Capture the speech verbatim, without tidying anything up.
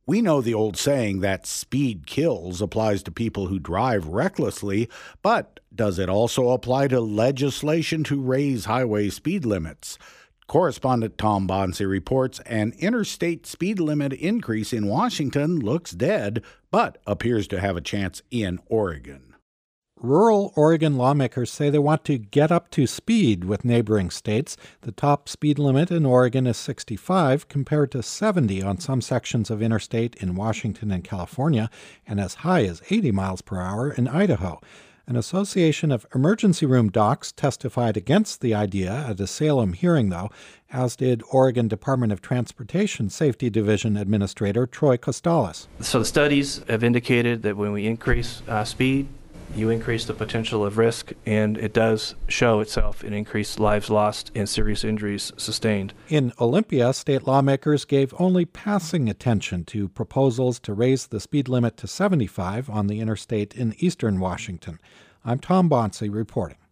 We know the old saying that speed kills applies to people who drive recklessly, but does it also apply to legislation to raise highway speed limits? Correspondent Tom Bonsi reports an interstate speed limit increase in Washington looks dead, but appears to have a chance in Oregon. Rural Oregon lawmakers say they want to get up to speed with neighboring states. The top speed limit in Oregon is sixty-five, compared to seventy on some sections of interstate in Washington and California, and as high as eighty miles per hour in Idaho. An association of emergency room docs testified against the idea at a Salem hearing, though, as did Oregon Department of Transportation Safety Division Administrator Troy Costales. So the studies have indicated that when we increase uh, speed, you increase the potential of risk, and it does show itself in increased lives lost and serious injuries sustained. In Olympia, state lawmakers gave only passing attention to proposals to raise the speed limit to seventy-five on the interstate in eastern Washington. I'm Tom Bonsi reporting.